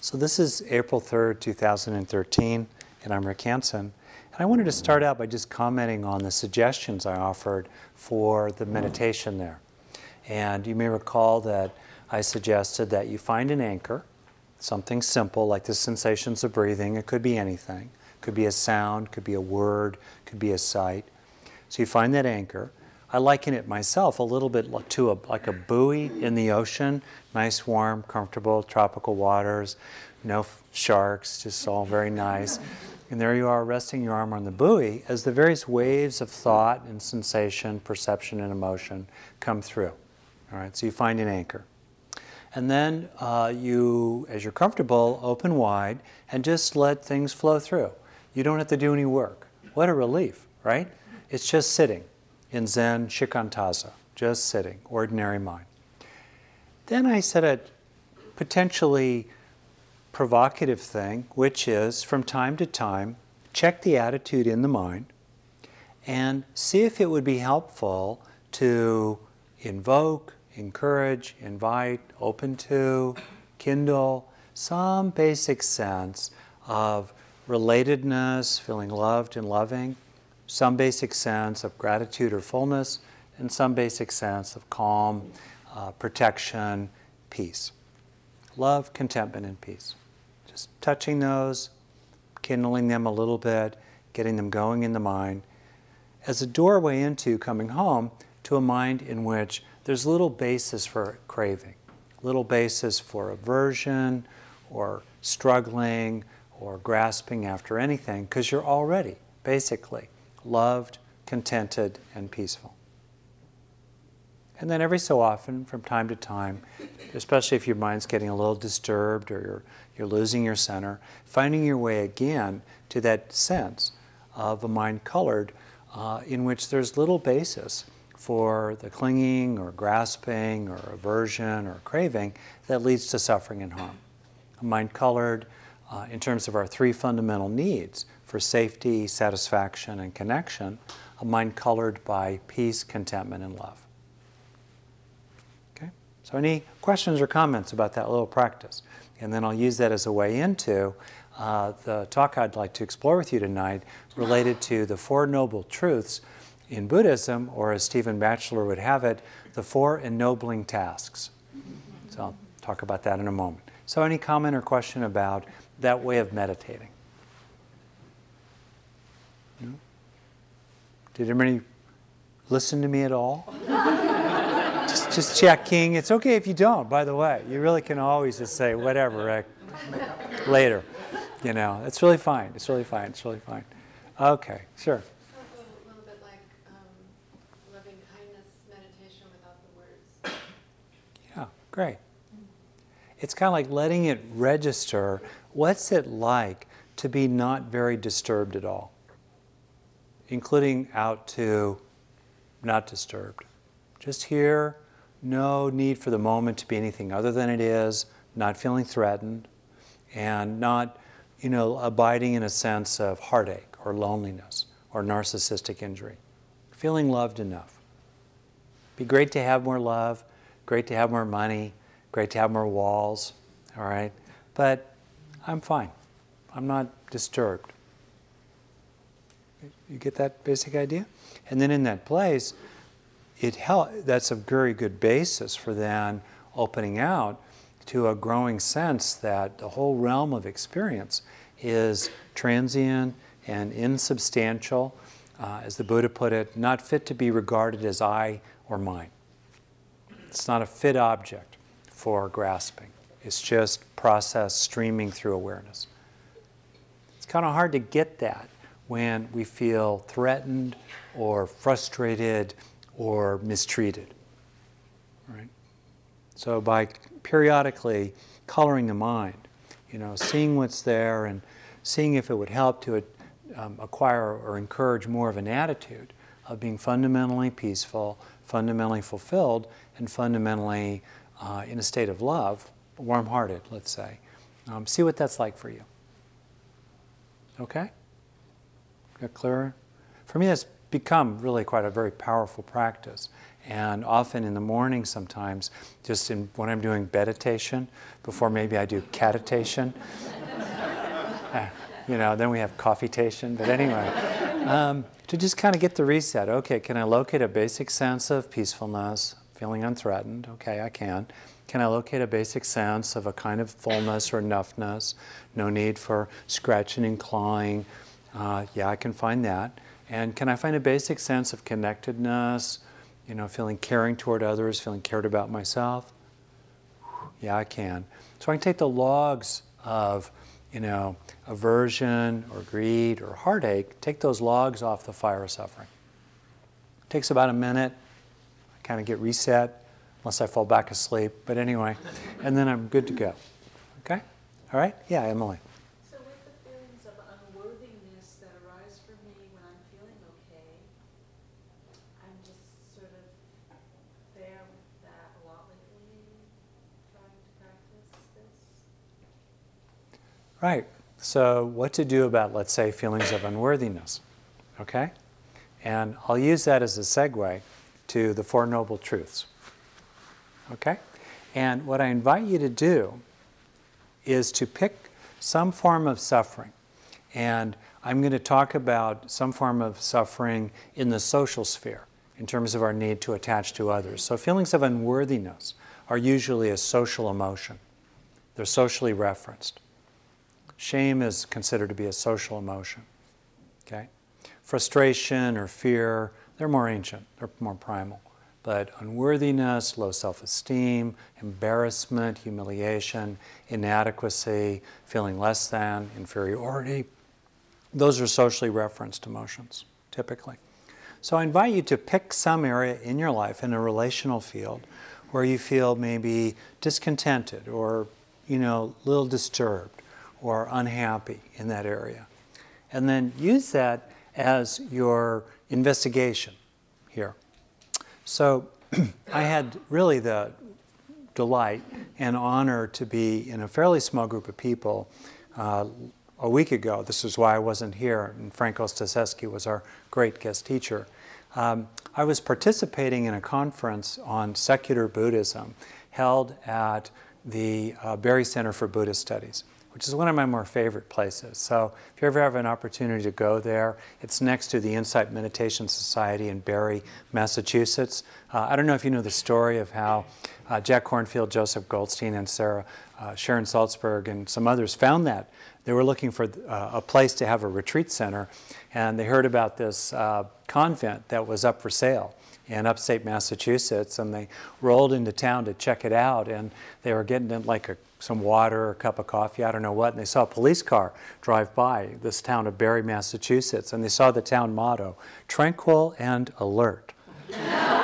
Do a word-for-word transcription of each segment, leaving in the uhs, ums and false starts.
So this is April third, two thousand thirteen, and I'm Rick Hansen. And I wanted to start out by just commenting on the suggestions I offered for the meditation there. And you may recall that I suggested that you find an anchor, something simple like the sensations of breathing. It could be anything. It could be a sound, could be a word, could be a sight. So you find that anchor. I liken it myself a little bit to a, like a buoy in the ocean, nice, warm, comfortable, tropical waters, no f- sharks, just all very nice. And there you are resting your arm on the buoy as the various waves of thought and sensation, perception and emotion come through. All right, so you find an anchor. And then uh, you, as you're comfortable, open wide and just let things flow through. You don't have to do any work. What a relief, right? It's just sitting in Zen Shikantaza, just sitting, ordinary mind. Then I said a potentially provocative thing, which is from time to time, check the attitude in the mind and see if it would be helpful to invoke, encourage, invite, open to, kindle some basic sense of relatedness, feeling loved and loving, some basic sense of gratitude or fullness, and some basic sense of calm, uh, protection, peace. Love, contentment, and peace. Just touching those, kindling them a little bit, getting them going in the mind, as a doorway into coming home to a mind in which there's little basis for craving, little basis for aversion or struggling or grasping after anything, because you're already, basically, loved, contented, and peaceful. And then every so often, from time to time, especially if your mind's getting a little disturbed or you're, you're losing your center, finding your way again to that sense of a mind colored uh, in which there's little basis for the clinging or grasping or aversion or craving that leads to suffering and harm. A mind colored uh, in terms of our three fundamental needs for safety, satisfaction, and connection, a mind colored by peace, contentment, and love. Okay? So any questions or comments about that little practice? And then I'll use that as a way into uh, the talk I'd like to explore with you tonight related to the Four Noble Truths in Buddhism, or as Stephen Batchelor would have it, the Four Ennobling Tasks. So I'll talk about that in a moment. So any comment or question about that way of meditating? No? Did anybody listen to me at all? just, just checking. It's okay if you don't, by the way. You really can always just say, whatever, Rick, later. You know, it's really fine. It's really fine. It's really fine. Okay, sure. Also a little bit like um, loving kindness meditation without the words. Yeah, great. It's kind of like letting it register. What's it like to be not very disturbed at all? Including out to not disturbed. Just here, no need for the moment to be anything other than it is, not feeling threatened, and not, you know, abiding in a sense of heartache or loneliness or narcissistic injury. Feeling loved enough. Be great to have more love, great to have more money, great to have more walls, all right? But I'm fine. I'm not disturbed. You get that basic idea? And then in that place, it hel- that's a very good basis for then opening out to a growing sense that the whole realm of experience is transient and insubstantial, uh, as the Buddha put it, not fit to be regarded as I or mine. It's not a fit object for grasping. It's just process streaming through awareness. It's kind of hard to get that when we feel threatened or frustrated or mistreated. Right? So by periodically coloring the mind, you know, seeing what's there and seeing if it would help to um, acquire or encourage more of an attitude of being fundamentally peaceful, fundamentally fulfilled, and fundamentally uh, in a state of love, warm-hearted, let's say. Um, see what that's like for you. Okay? Got clearer? For me, that's become really quite a very powerful practice. And often in the morning sometimes, just in, when I'm doing meditation, before maybe I do catitation, uh, you know, then we have coffeetation, but anyway, um, to just kind of get the reset. Okay, can I locate a basic sense of peacefulness, feeling unthreatened? Okay, I can. Can I locate a basic sense of a kind of fullness or enoughness? No need for scratching and clawing. Uh, yeah, I can find that. And can I find a basic sense of connectedness, you know, feeling caring toward others, feeling cared about myself? Yeah, I can. So I can take the logs of, you know, aversion or greed or heartache, take those logs off the fire of suffering. It takes about a minute. I kind of get reset, unless I fall back asleep. But anyway, and then I'm good to go. Okay? All right? Yeah, Emily. So with the feelings of unworthiness that arise for me when I'm feeling okay, I'm just sort of there with that a lot lately, trying to practice this. Right. So what to do about, let's say, feelings of unworthiness. Okay? And I'll use that as a segue to the Four Noble Truths. Okay? And what I invite you to do is to pick some form of suffering. And I'm going to talk about some form of suffering in the social sphere, in terms of our need to attach to others. So feelings of unworthiness are usually a social emotion. They're socially referenced. Shame is considered to be a social emotion. Okay? Frustration or fear, they're more ancient, they're more primal. But unworthiness, low self-esteem, embarrassment, humiliation, inadequacy, feeling less than, inferiority, those are socially referenced emotions, typically. So I invite you to pick some area in your life, in a relational field, where you feel maybe discontented or, you know, a little disturbed or unhappy in that area. And then use that as your investigation here. So I had really the delight and honor to be in a fairly small group of people uh, a week ago. This is why I wasn't here, and Frank Ostaseski was our great guest teacher. Um, I was participating in a conference on secular Buddhism held at the uh, Barry Center for Buddhist Studies, which is one of my more favorite places. So if you ever have an opportunity to go there, it's next to the Insight Meditation Society in Barry, Massachusetts. Uh, I don't know if you know the story of how uh, Jack Kornfield, Joseph Goldstein, and Sarah uh, Sharon Salzberg and some others found that. They were looking for uh, a place to have a retreat center, and they heard about this uh, convent that was up for sale in upstate Massachusetts, and they rolled into town to check it out, and they were getting in like a some water or a cup of coffee, I don't know what, and they saw a police car drive by this town of Barry, Massachusetts, and they saw the town motto, tranquil and alert. And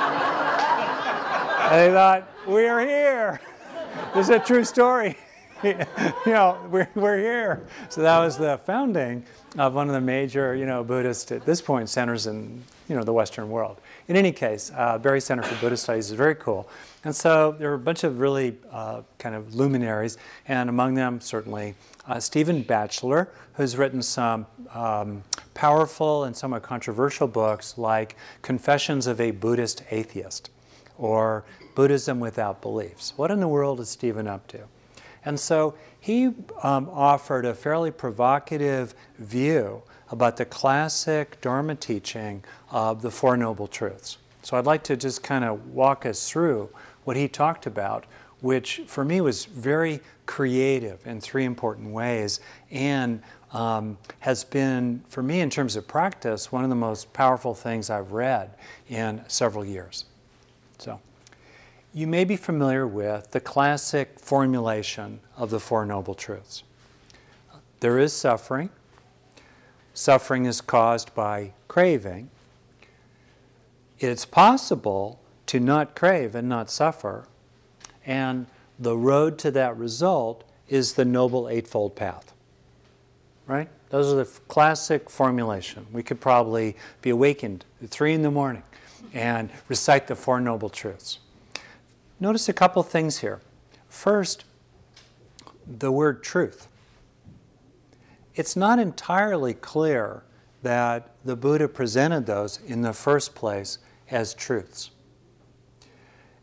they thought, we're here. This is a true story. You know, we're, we're here. So that was the founding of one of the major, you know, Buddhist, at this point, centers in, you know, the Western world. In any case, uh, Barry Center for Buddhist Studies is very cool. And so there are a bunch of really uh, kind of luminaries, and among them, certainly, uh, Stephen Batchelor, who's written some um, powerful and somewhat controversial books like Confessions of a Buddhist Atheist, or Buddhism Without Beliefs. What in the world is Stephen up to? And so he um, offered a fairly provocative view about the classic Dharma teaching of the Four Noble Truths. So I'd like to just kind of walk us through what he talked about, which for me was very creative in three important ways, and um, has been, for me in terms of practice, one of the most powerful things I've read in several years. So you may be familiar with the classic formulation of the Four Noble Truths. There is suffering. Suffering is caused by craving. It's possible to not crave and not suffer, and the road to that result is the Noble Eightfold Path. Right? Those are the classic formulation. We could probably be awakened at three in the morning and recite the Four Noble Truths. Notice a couple things here. First, the word truth. It's not entirely clear that the Buddha presented those in the first place as truths.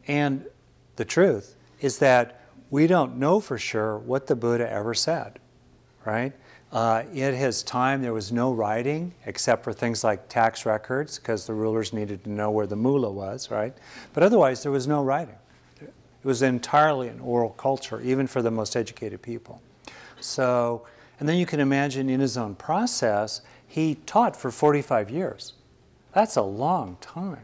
And the truth is that we don't know for sure what the Buddha ever said, right? Uh, in his time, there was no writing except for things like tax records, because the rulers needed to know where the mullah was, right? But otherwise, there was no writing. It was entirely an oral culture, even for the most educated people. So, and then you can imagine in his own process, he taught for forty-five years. That's a long time.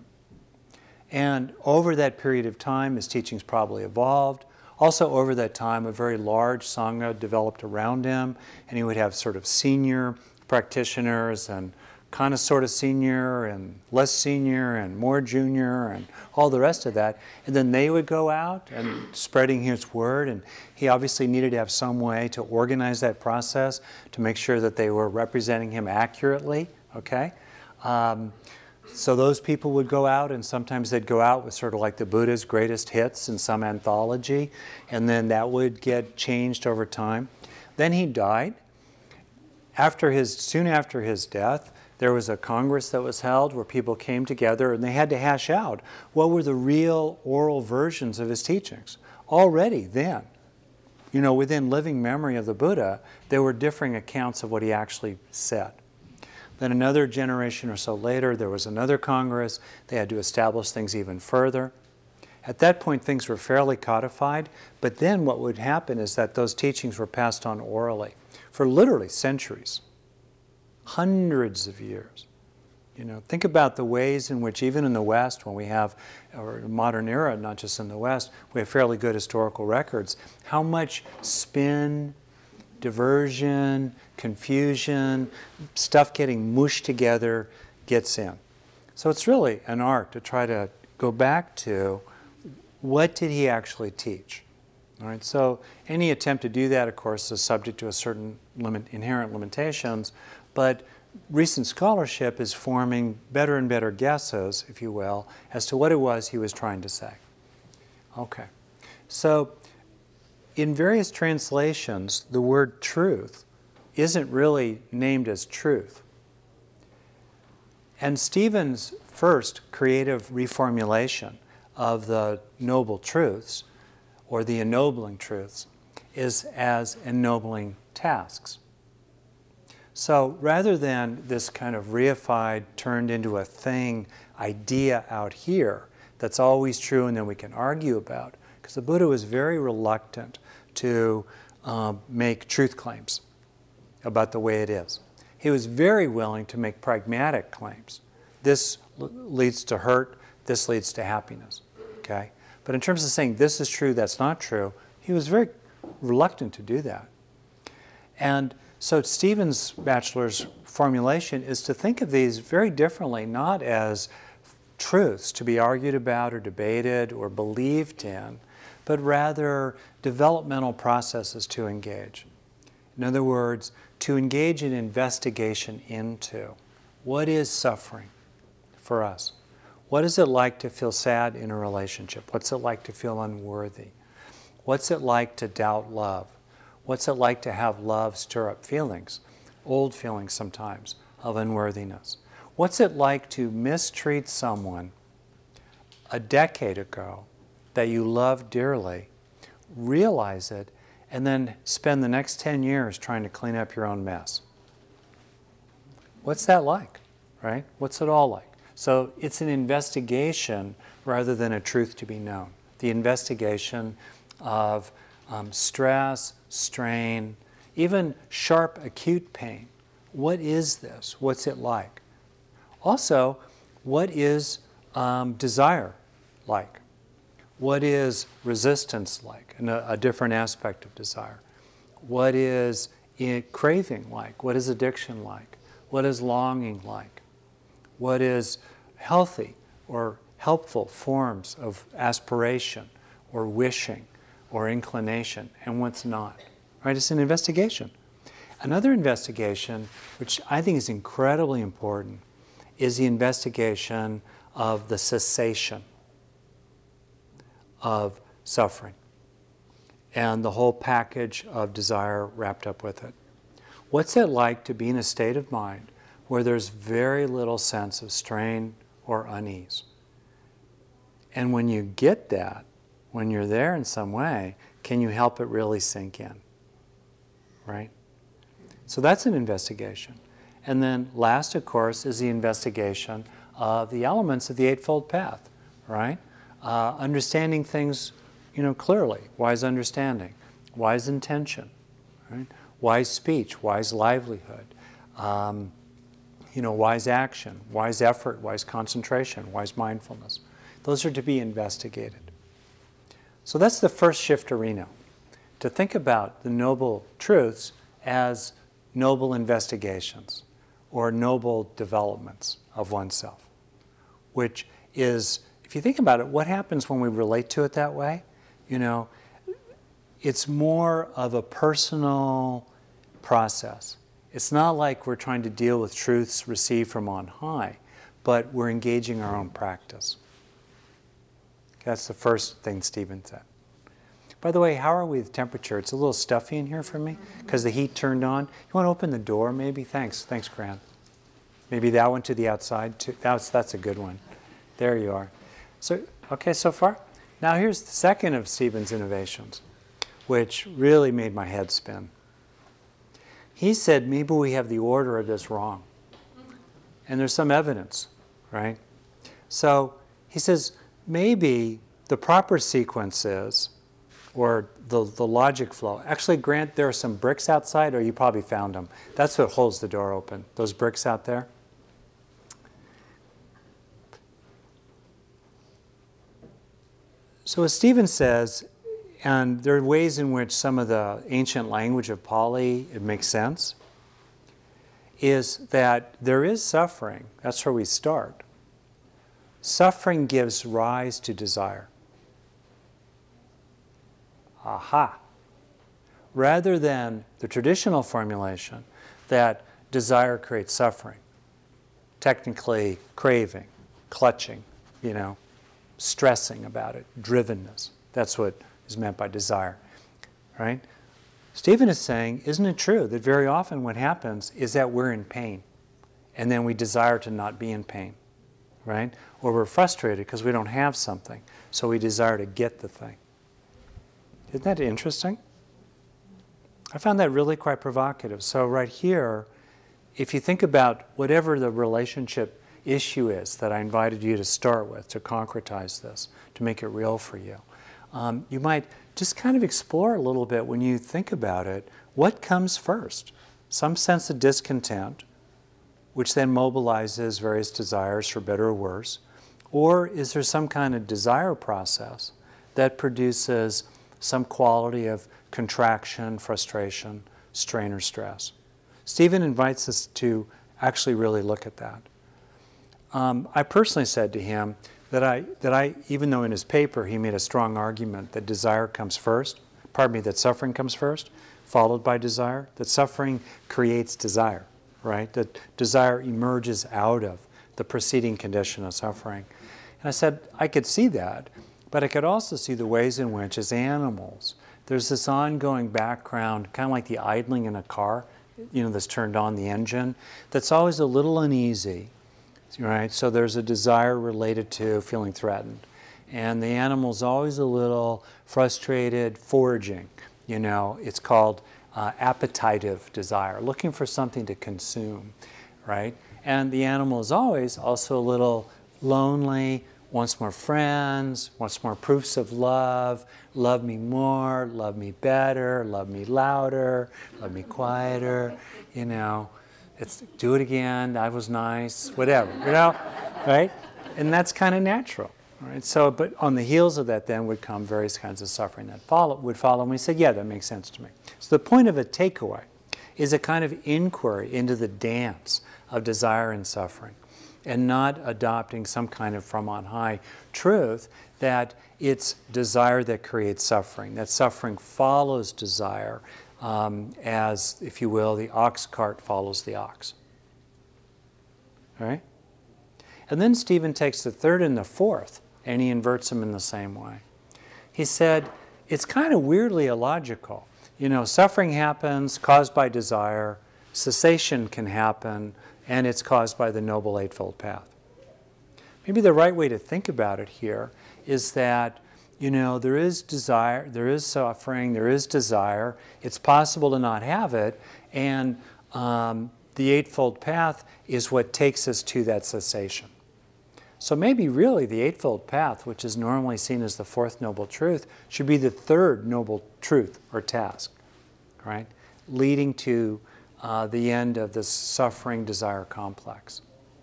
And over that period of time, his teachings probably evolved. Also, over that time, a very large Sangha developed around him, and he would have sort of senior practitioners and kind of sort of senior and less senior and more junior and all the rest of that. And then they would go out and spreading his word, and he obviously needed to have some way to organize that process to make sure that they were representing him accurately, okay? Um, So those people would go out, and sometimes they'd go out with sort of like the Buddha's greatest hits in some anthology, and then that would get changed over time. Then he died. After his, soon after his death, there was a congress that was held where people came together, and they had to hash out what were the real oral versions of his teachings. Already then, you know, within living memory of the Buddha, there were differing accounts of what he actually said. Then another generation or so later, there was another Congress. They had to establish things even further. At that point, things were fairly codified, but then what would happen is that those teachings were passed on orally for literally centuries, hundreds of years. You know, think about the ways in which even in the West, when we have, or modern era, not just in the West, we have fairly good historical records, how much spin, diversion, confusion, stuff getting mushed together gets in. So it's really an art to try to go back to what did he actually teach. All right, so any attempt to do that, of course, is subject to a certain limit, inherent limitations, but recent scholarship is forming better and better guesses, if you will, as to what it was he was trying to say. Okay, so in various translations, the word truth isn't really named as truth. And Stephen's first creative reformulation of the noble truths, or the ennobling truths, is as ennobling tasks. So rather than this kind of reified, turned into a thing idea out here that's always true and then we can argue about, because the Buddha was very reluctant to um, make truth claims about the way it is. He was very willing to make pragmatic claims. This l- leads to hurt, this leads to happiness, okay? But in terms of saying this is true, that's not true, he was very reluctant to do that. And so Stephen's bachelor's formulation is to think of these very differently, not as truths to be argued about or debated or believed in, but rather developmental processes to engage. In other words, to engage in investigation into what is suffering for us. What is it like to feel sad in a relationship? What's it like to feel unworthy? What's it like to doubt love? What's it like to have love stir up feelings, old feelings sometimes, of unworthiness? What's it like to mistreat someone a decade ago that you love dearly, realize it, and then spend the next ten years trying to clean up your own mess? What's that like, right? What's it all like? So it's an investigation rather than a truth to be known. The investigation of um, stress, strain, even sharp, acute pain. What is this? What's it like? Also, what is um, desire like? What is resistance like? And a, a different aspect of desire. What is it, craving like? What is addiction like? What is longing like? What is healthy or helpful forms of aspiration or wishing or inclination, and what's not? Right? It's an investigation. Another investigation, which I think is incredibly important, is the investigation of the cessation of suffering and the whole package of desire wrapped up with it. What's it like to be in a state of mind where there's very little sense of strain or unease? And when you get that, when you're there in some way, can you help it really sink in? Right? So that's an investigation. And then last, of course, is the investigation of the elements of the Eightfold Path, right? Uh, understanding things, you know, clearly. Wise understanding, wise intention, right? Wise speech, wise livelihood, um, you know, wise action, wise effort, wise concentration, wise mindfulness. Those are to be investigated. So that's the first shift arena, to think about the noble truths as noble investigations or noble developments of oneself, which is, if you think about it, what happens when we relate to it that way? You know, it's more of a personal process. It's not like we're trying to deal with truths received from on high, but we're engaging our own practice. That's the first thing Stephen said. By the way, how are we with temperature? It's a little stuffy in here for me because the heat turned on. You want to open the door maybe? Thanks. Thanks, Grant. Maybe that one to the outside too. That's, that's a good one. There you are. So, okay, so far? Now here's the second of Stephen's innovations, which really made my head spin. He said maybe we have the order of this wrong. And there's some evidence, right? So he says maybe the proper sequence is, or the, the logic flow. Actually, Grant, there are some bricks outside, or you probably found them. That's what holds the door open, those bricks out there. So as Stephen says, and there are ways in which some of the ancient language of Pali, it makes sense, is that there is suffering. That's where we start. Suffering gives rise to desire. Aha. Rather than the traditional formulation that desire creates suffering. Technically, craving, clutching, you know, stressing about it, drivenness. That's what is meant by desire, right? Stephen is saying, isn't it true that very often what happens is that we're in pain and then we desire to not be in pain, right? Or we're frustrated because we don't have something, so we desire to get the thing. Isn't that interesting? I found that really quite provocative. So right here, if you think about whatever the relationship issue is that I invited you to start with, to concretize this, to make it real for you, um, you might just kind of explore a little bit when you think about it, what comes first? Some sense of discontent, which then mobilizes various desires for better or worse, or is there some kind of desire process that produces some quality of contraction, frustration, strain, or stress? Stephen invites us to actually really look at that. Um, I personally said to him that I, that I, even though in his paper he made a strong argument that desire comes first, pardon me, that suffering comes first, followed by desire, that suffering creates desire, right? That desire emerges out of the preceding condition of suffering. And I said, I could see that, but I could also see the ways in which, as animals, there's this ongoing background, kind of like the idling in a car, you know, that's turned on the engine, that's always a little uneasy, right? So there's a desire related to feeling threatened. And the animal's always a little frustrated, foraging, you know, it's called uh, appetitive desire, looking for something to consume, right? And the animal is always also a little lonely, wants more friends, wants more proofs of love, love me more, love me better, love me louder, love me quieter, you know, it's do it again, I was nice, whatever, you know, right? And that's kind of natural, right? So, but on the heels of that then would come various kinds of suffering that follow, would follow, and we said, yeah, that makes sense to me. So the point of a takeaway is a kind of inquiry into the dance of desire and suffering, and not adopting some kind of from on high truth that it's desire that creates suffering, that suffering follows desire, um, as, if you will, the ox cart follows the ox. All right? And then Stephen takes the third and the fourth, and he inverts them in the same way. He said, it's kind of weirdly illogical. You know, suffering happens caused by desire, cessation can happen, and it's caused by the Noble Eightfold Path. Maybe the right way to think about it here is that, you know, there is desire, there is suffering, there is desire. It's possible to not have it, and um, the Eightfold Path is what takes us to that cessation. So maybe really the Eightfold Path, which is normally seen as the fourth noble truth, should be the third noble truth or task, right? Leading to uh, the end of this suffering desire complex.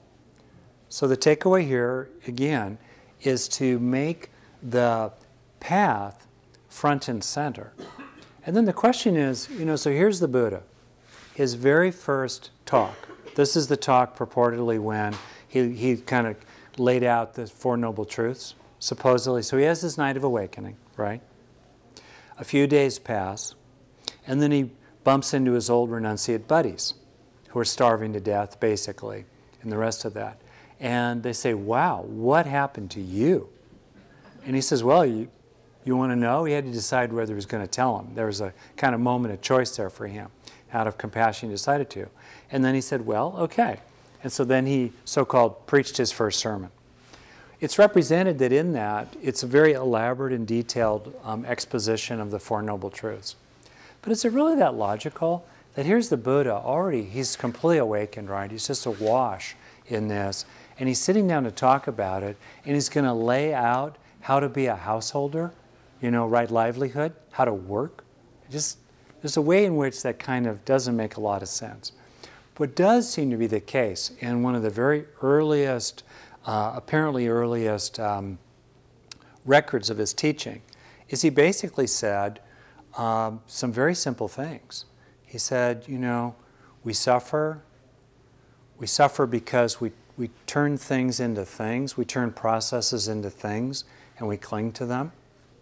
So the takeaway here, again, is to make the path front and center. And then the question is, you know, so here's the Buddha. His very first talk. This is the talk purportedly when he, he kind of laid out the Four Noble Truths, supposedly. So he has this night of awakening, right? A few days pass, and then he bumps into his old renunciate buddies who are starving to death, basically, and the rest of that. And they say, wow, what happened to you? And he says, well, you, you want to know? He had to decide whether he was going to tell them. There was a kind of moment of choice there for him. Out of compassion, he decided to. And then he said, well, okay. And so then he so-called preached his first sermon. It's represented that in that, it's a very elaborate and detailed um, exposition of the Four Noble Truths. But is it really that logical? That here's the Buddha already, he's completely awakened, right? He's just awash in this. And he's sitting down to talk about it, and he's going to lay out how to be a householder, you know, right livelihood, how to work. Just, there's a way in which that kind of doesn't make a lot of sense. What does seem to be the case in one of the very earliest, uh, apparently earliest um, records of his teaching is he basically said um, some very simple things. He said, you know, we suffer. We suffer because we, we turn things into things. We turn processes into things, and we cling to them.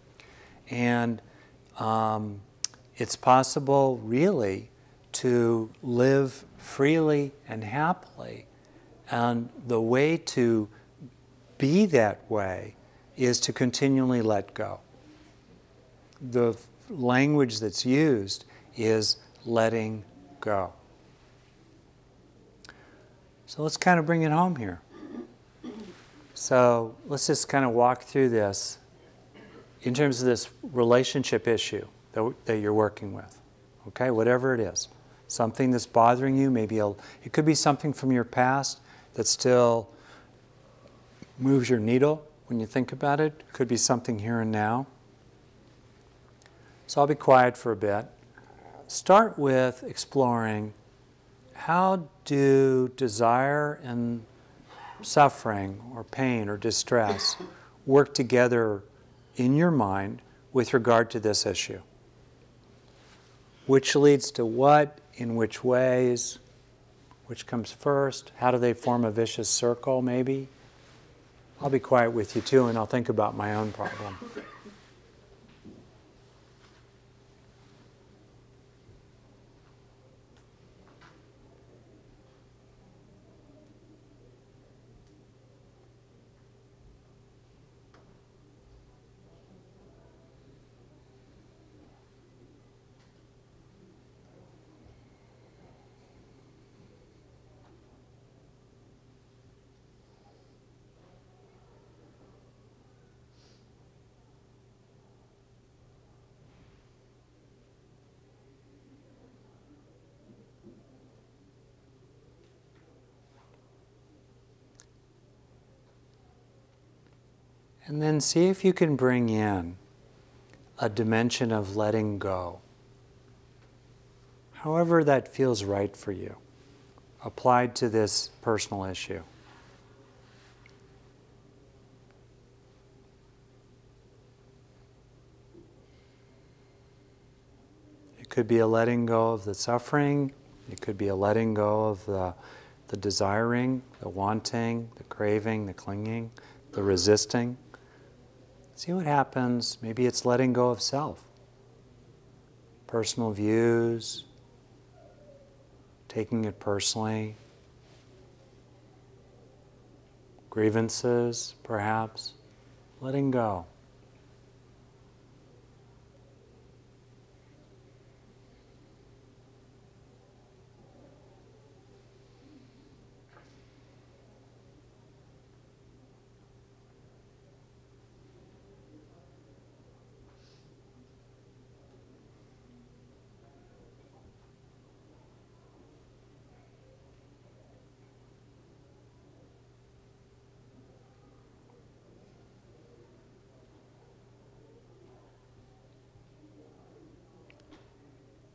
And um, it's possible, really, to live freely and happily. And the way to be that way is to continually let go. The language that's used is letting go. So let's kind of bring it home here. So let's just kind of walk through this in terms of this relationship issue that, that you're working with. Okay, whatever it is. Something that's bothering you, maybe a, it could be something from your past that still moves your needle when you think about it. It could be something here and now. So I'll be quiet for a bit. Start with exploring how do desire and suffering or pain or distress work together in your mind with regard to this issue. Which leads to what, in which ways, which comes first, how do they form a vicious circle maybe? I'll be quiet with you too, and I'll think about my own problem. And then see if you can bring in a dimension of letting go. However that feels right for you, applied to this personal issue. It could be a letting go of the suffering. It could be a letting go of the, the desiring, the wanting, the craving, the clinging, the resisting. See what happens. Maybe it's letting go of self. Personal views, taking it personally. Grievances, perhaps. Letting go.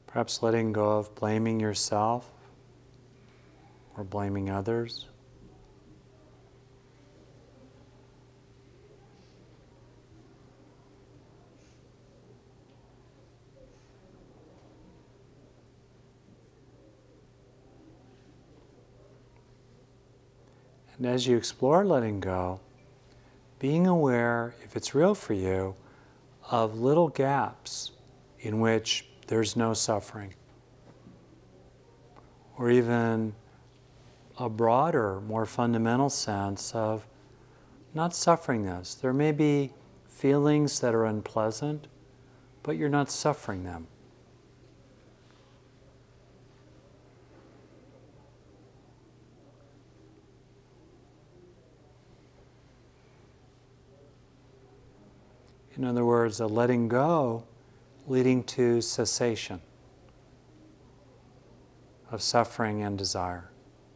Perhaps letting go of blaming yourself or blaming others. And as you explore letting go, being aware, if it's real for you, of little gaps in which there's no suffering. Or even a broader, more fundamental sense of not suffering this. There may be feelings that are unpleasant, but you're not suffering them. In other words, a letting go leading to cessation of suffering and desire.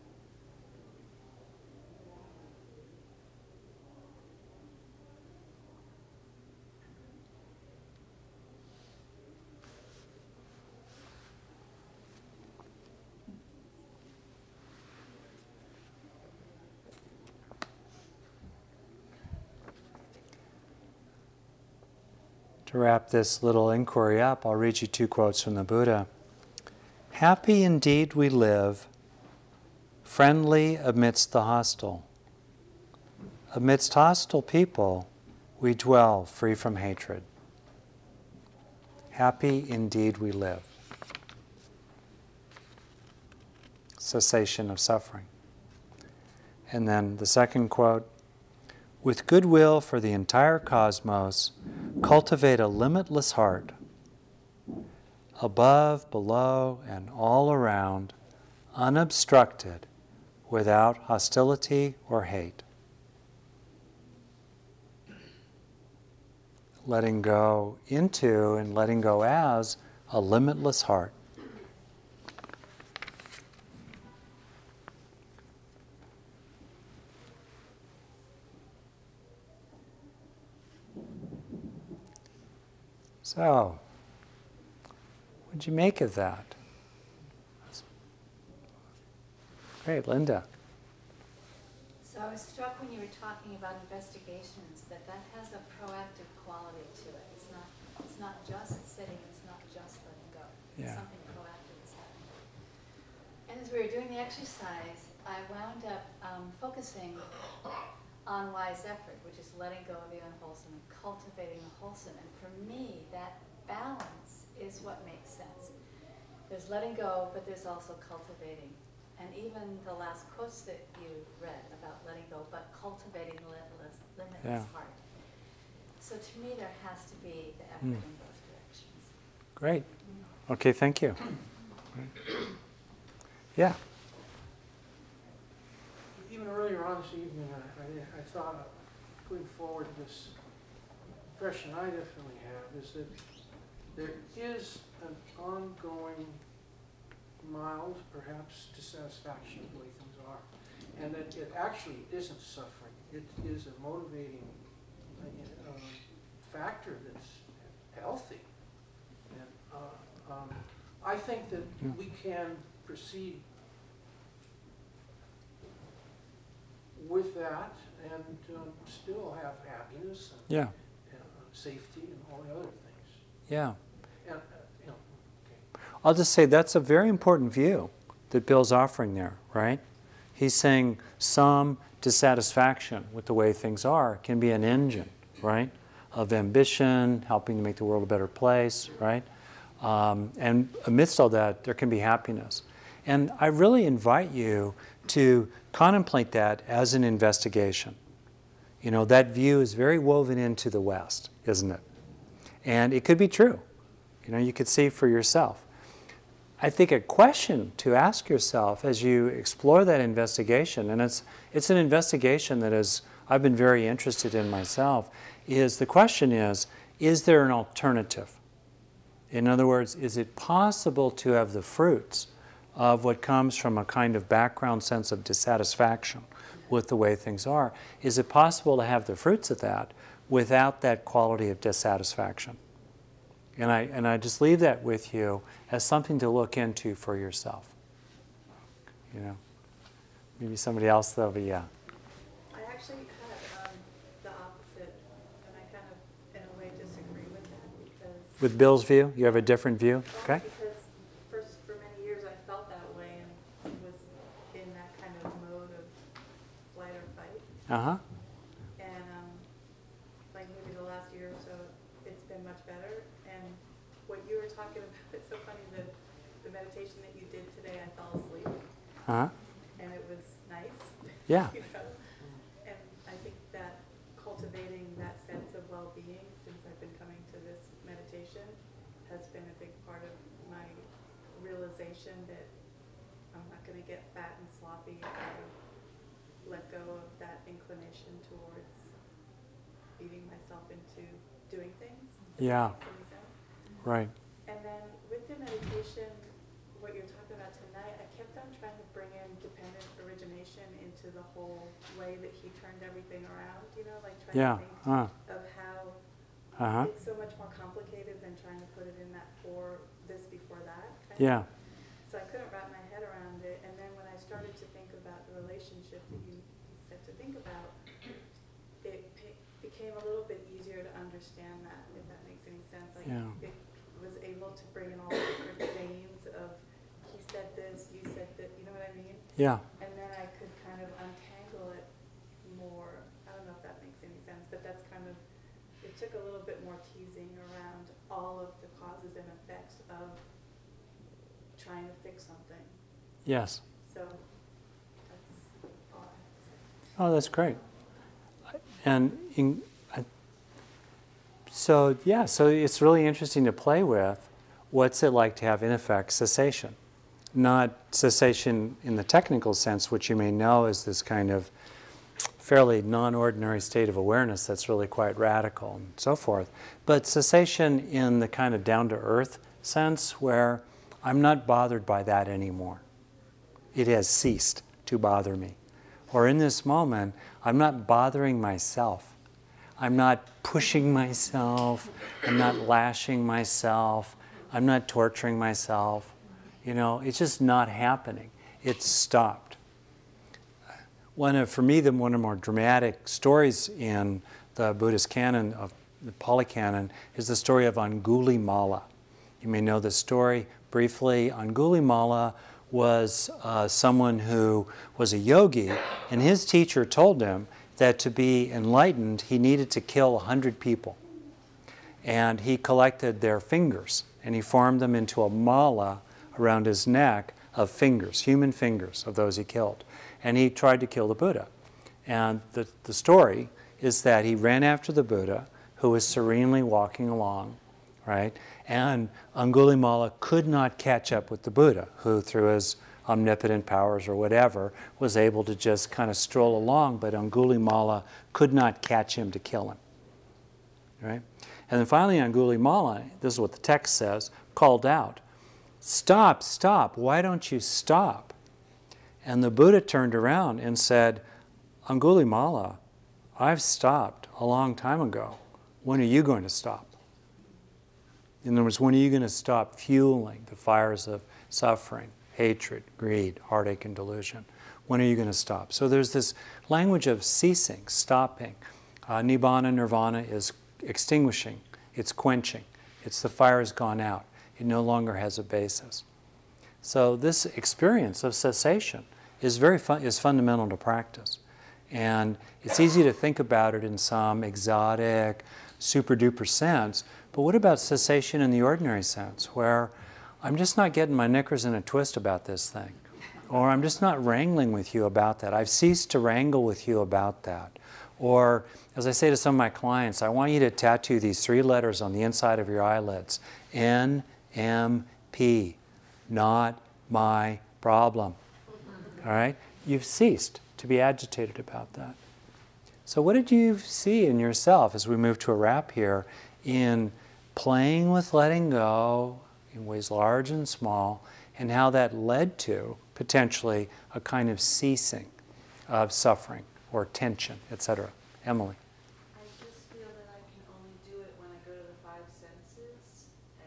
To wrap this little inquiry up, I'll read you two quotes from the Buddha. Happy indeed we live, friendly amidst the hostile. Amidst hostile people, we dwell free from hatred. Happy indeed we live. Cessation of suffering. And then the second quote, with goodwill for the entire cosmos, cultivate a limitless heart. Above, below, and all around, unobstructed, without hostility or hate. Letting go into and letting go as a limitless heart. So, what'd you make of that? Great, Linda. So I was struck when you were talking about investigations that that has a proactive quality to it. It's not, it's not just sitting, it's not just letting go. Yeah. Something proactive is happening. And as we were doing the exercise, I wound up um, focusing on wise effort, which is letting go of the unwholesome and cultivating the wholesome. And for me, that balance is what makes sense. There's letting go, but there's also cultivating. And even the last quotes that you read about letting go, but cultivating the limitless, limitless Yeah. heart. So to me, there has to be the effort Mm. in both directions. Great. Okay, thank you. Yeah. Even earlier on this evening, I, I, I thought of putting forward this impression I definitely have, is that there is an ongoing mild, perhaps, dissatisfaction with the way things are. And that it actually isn't suffering. It is a motivating uh, factor that's healthy. And uh, um, I think that Yeah. we can proceed with that and um, still have happiness and, Yeah. and uh, safety and all the other things. Yeah. And, uh, you know, okay. I'll just say that's a very important view that Bill's offering there, right? He's saying some dissatisfaction with the way things are can be an engine, right, of ambition, helping to make the world a better place, right? Um, and amidst all that, there can be happiness. And I really invite you to contemplate that as an investigation. You know, that view is very woven into the West, isn't it? And it could be true. You know, you could see for yourself. I think a question to ask yourself as you explore that investigation, and it's it's an investigation that is I've been very interested in myself, is the question is, is there an alternative? In other words, is it possible to have the fruits of what comes from a kind of background sense of dissatisfaction with the way things are? Is it possible to have the fruits of that without that quality of dissatisfaction? And I, and I just leave that with you as something to look into for yourself. You know, maybe somebody else though, but yeah. I actually had um, the opposite, and I kind of, in a way, disagree with that because. With Bill's view, you have a different view, Well, okay? Because first, for many years, I felt that way and was in that kind of mode of flight or fight. Uh-huh. And um, like maybe the last year or so, it's been much better. And what you were talking about, it's so funny, the, the meditation that you did today, I fell asleep, Uh-huh. and it was nice. Yeah. You know? And I think that cultivating that sense of well-being since I've been coming to this meditation has been a big part of my realization that I'm not going to get fat and sloppy if I let go of that inclination towards beating myself into doing things. Does that Yeah. make any sense? Right. And then with the meditation, what you're talking about tonight, I kept on trying to bring in dependent origination into the whole way that he turned everything around, you know, like trying Yeah. to think Uh. of how Uh-huh. it's so much more complicated than trying to put it in that for this before that. Kind Yeah. Of. So I couldn't wrap my head around it. And then when I started to think about the relationship that you said to think about, it pe- became a little bit easier to understand that, if that makes any sense. Like Yeah. it was able to bring in all the different veins of he said this, you said that, you know what I mean? Yeah. And then I could kind of untangle it more. I don't know if that makes any sense, but that's kind of, it took a little bit more teasing around all of the causes and effects of trying to fix something. Yes. So that's all I have to say. Oh, that's great. And in, I, so, yeah, so it's really interesting to play with. What's it like to have, in effect, cessation? Not cessation in the technical sense, which you may know is this kind of fairly non-ordinary state of awareness that's really quite radical and so forth. But cessation in the kind of down-to-earth sense where I'm not bothered by that anymore. It has ceased to bother me. Or in this moment, I'm not bothering myself. I'm not pushing myself. I'm not lashing myself. I'm not torturing myself. You know, it's just not happening. It's stopped. One of, for me, the one of the more dramatic stories in the Buddhist canon, of the Pali Canon, is the story of Angulimala. You may know the story briefly. Angulimala was uh, someone who was a yogi, and his teacher told him that to be enlightened, he needed to kill one hundred people. And he collected their fingers, and he formed them into a mala around his neck of fingers, human fingers of those he killed. And he tried to kill the Buddha. And the, the story is that he ran after the Buddha, who was serenely walking along, right? And Angulimala could not catch up with the Buddha, who through his omnipotent powers or whatever was able to just kind of stroll along, but Angulimala could not catch him to kill him, right? And then finally Angulimala, this is what the text says, called out, "Stop, stop, why don't you stop?" And the Buddha turned around and said, "Angulimala, I've stopped a long time ago. When are you going to stop?" In other words, when are you going to stop fueling the fires of suffering, hatred, greed, heartache, and delusion? When are you going to stop? So there's this language of ceasing, stopping. Uh, Nibbana, nirvana is extinguishing. It's quenching. It's the fire has gone out. It no longer has a basis. So this experience of cessation is very fun, is fundamental to practice. And it's easy to think about it in some exotic, super-duper sense, but what about cessation in the ordinary sense, where I'm just not getting my knickers in a twist about this thing, or I'm just not wrangling with you about that. I've ceased to wrangle with you about that. Or, as I say to some of my clients, I want you to tattoo these three letters on the inside of your eyelids. N M P, not my problem. All right? You've ceased to be agitated about that. So what did you see in yourself as we move to a wrap here in playing with letting go in ways large and small, and how that led to potentially a kind of ceasing of suffering or tension, et cetera? Emily. I just feel that I can only do it when I go to the five senses,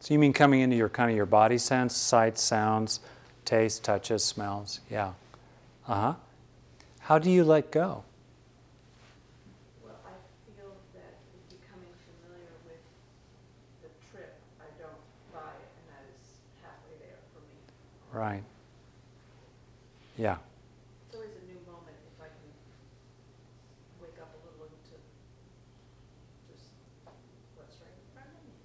So you mean coming into your kind of your body sense, sights, sounds, taste, touches, smells? Yeah. Uh-huh. How do you let go? Well, I feel that becoming familiar with the trip, I don't buy it, and that is halfway there for me. Right. Yeah. It's always a new moment if I can wake up a little into just what's right in front of me.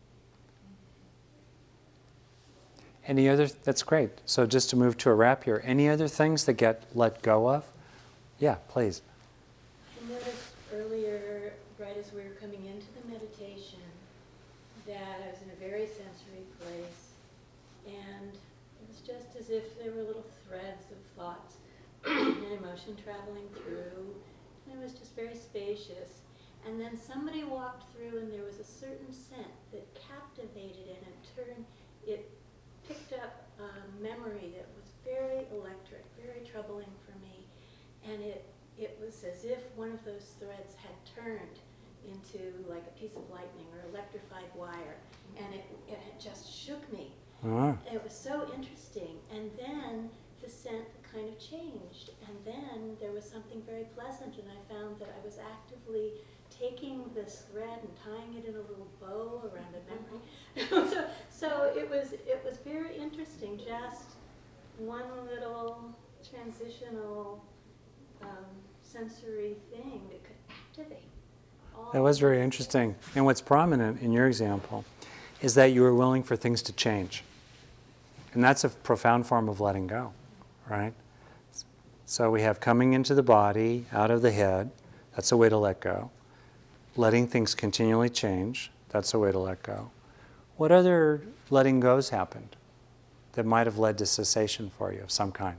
Any other, that's great. So just to move to a wrap here, any other things that get let go of? Yeah, please. I noticed earlier, right as we were coming into the meditation, that I was in a very sensory place, and it was just as if there were little threads of thoughts and emotion traveling through, and it was just very spacious. And then somebody walked through, and there was a certain scent that captivated and it turned, it picked up a memory that was very electric, very troubling for me. And it, it was as if one of those threads had turned into like a piece of lightning or electrified wire, and it, it had just shook me. Uh-huh. It was so interesting. And then the scent kind of changed, and then there was something very pleasant, and I found that I was actively taking this thread and tying it in a little bow around a memory. so, so it was it was very interesting. Just one little transitional um, sensory thing that could activate all. That was very interesting. And what's prominent in your example is that you were willing for things to change. And that's a profound form of letting go, right? So we have coming into the body, out of the head. That's a way to let go. Letting things continually change. That's a way to let go. What other letting goes happened that might have led to cessation for you of some kind?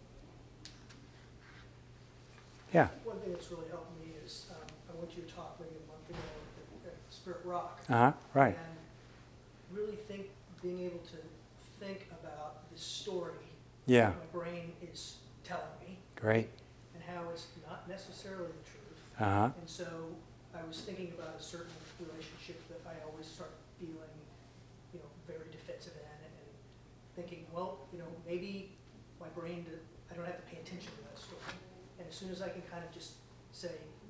Yeah. One thing that's really helped me is um, I went to your talk maybe a month ago at, at Spirit Rock. Uh-huh, right. And really think, being able to think about the story Yeah. that my brain is telling me. Great. And how it's not necessarily the truth. Uh-huh. And so I was thinking about a certain relationship that I always start feeling, you know, very defensive in, and, and thinking, well, you know, maybe my brain, did, I don't have to pay attention to that story. And as soon as I can kind of just say,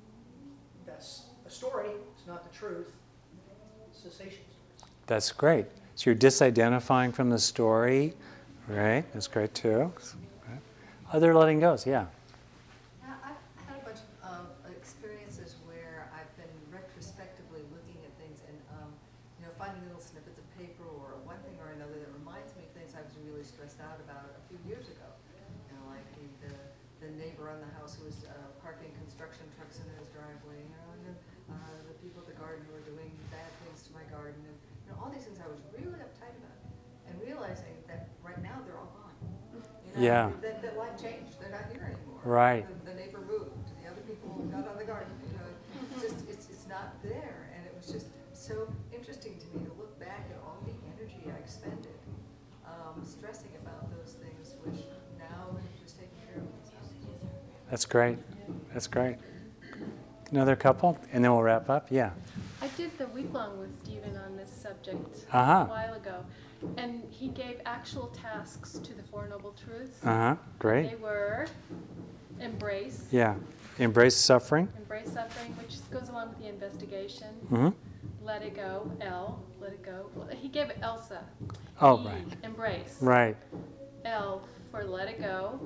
that's a story, it's not the truth, cessation starts. That's great. So you're disidentifying from the story, right? That's great too. Right. Other letting goes, yeah. Yeah, I've had a bunch of uh, experiences where I've been retrospectively looking at things and, um, you know, finding little snippets of paper or one thing or another that reminds me of things I was really stressed out about a few years ago. You know, like the, the, the neighbor on the house who was uh, parking construction trucks in his driveway, you know, and then uh, the people at the garden who were doing bad things to my garden, and you know, all these things I was really uptight about, and realizing that right now they're all gone. You know, Yeah. That, that life changed. They're not here anymore. Right. The, the neighbor moved. The other people got on the garden. You know, it's just it's it's not there, and it was just so interesting to me to look back at all the energy I expended um, stressing about those things, which now are just taking care of themselves. That's great. That's great. Another couple, and then we'll wrap up. Yeah. I did the week long with Stephen on this subject Uh-huh. a while ago, and he gave actual tasks to the Four Noble Truths. Uh-huh. Great. They were embrace, Yeah. Embrace suffering. embrace suffering, which goes along with the investigation. Mm-hmm. Let it go, L, let it go. Well, he gave it Elsa. Oh, E, right. embrace. Right. L for let it go,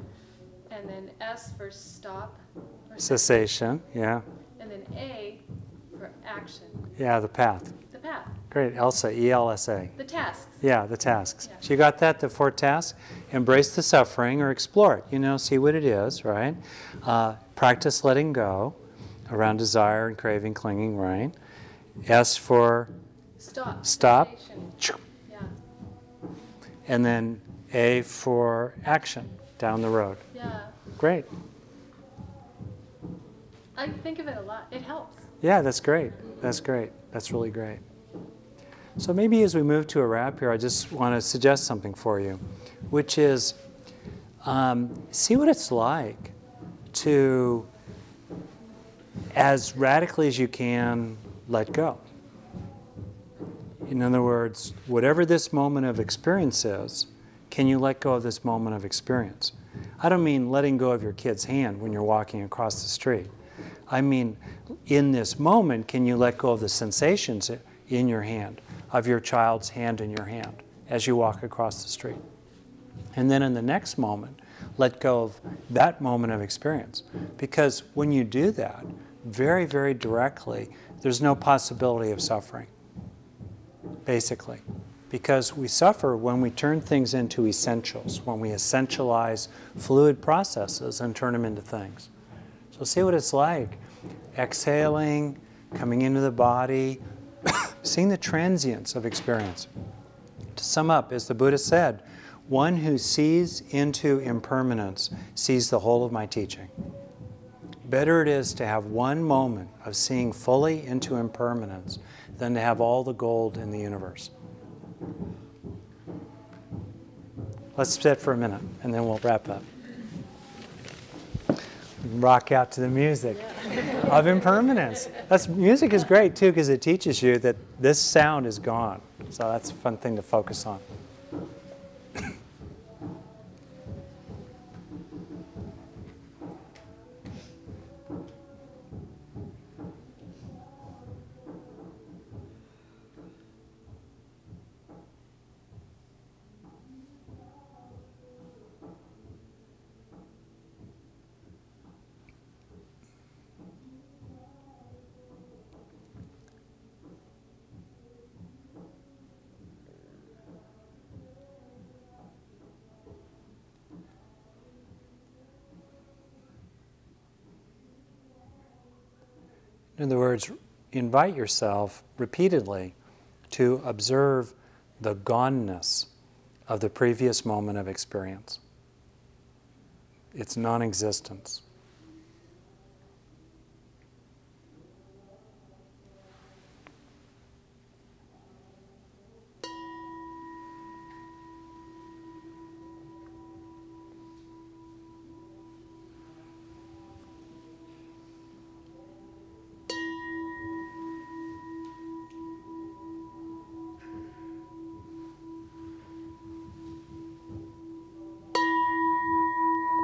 and then S for stop, or Cessation. Yeah. and then A for action, Yeah, the path. the path, Great. Elsa, E L S A. the tasks. Yeah, the tasks. Yeah. So you got that, the four tasks? Embrace the suffering or explore it. You know, see what it is, right? Uh, practice letting go around desire and craving, clinging, right? S for Stop. Stop. Cessation. Yeah, and then A for action down the road. yeah. Great. I think of it a lot. It helps. Yeah, that's great. That's great. That's really great. So maybe as we move to a wrap here, I just want to suggest something for you, which is um, see what it's like to, as radically as you can, let go. In other words, whatever this moment of experience is, can you let go of this moment of experience? I don't mean letting go of your kid's hand when you're walking across the street. I mean, in this moment, can you let go of the sensations in your hand, of your child's hand in your hand as you walk across the street? And then in the next moment, let go of that moment of experience. Because when you do that, very, very directly, there's no possibility of suffering, basically. Because we suffer when we turn things into essentials, when we essentialize fluid processes and turn them into things. So see what it's like. Exhaling, coming into the body, seeing the transience of experience. To sum up, as the Buddha said, one who sees into impermanence sees the whole of my teaching. Better it is to have one moment of seeing fully into impermanence than to have all the gold in the universe. Let's sit for a minute, and then we'll wrap up. Rock out to the music of impermanence. That's, music is great, too, because it teaches you that this sound is gone. So that's a fun thing to focus on. In other words, invite yourself repeatedly to observe the goneness of the previous moment of experience, its non-existence.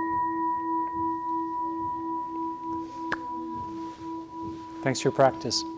Thanks for your practice.